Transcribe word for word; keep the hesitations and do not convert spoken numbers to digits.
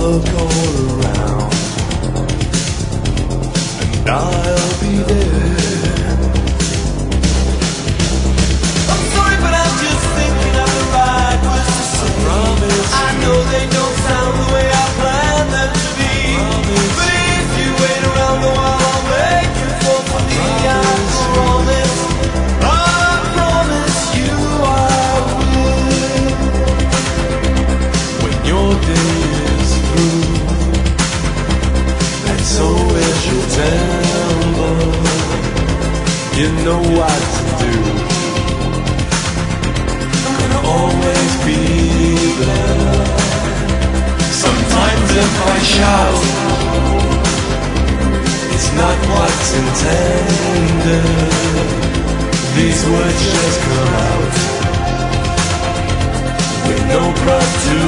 look all around, and I'll be there. I'm sorry, but I'm just thinking of the right words to say. I promise. I know they don't sound the way I planned them to be. Promise. But if you wait around a while, I'll make you fall for me. I promise. I promise you I will. When your day is through, and so is your temper, you know what to do. Gonna always be there. Sometimes if I shout, it's not what's intended. These words just come out with no pride to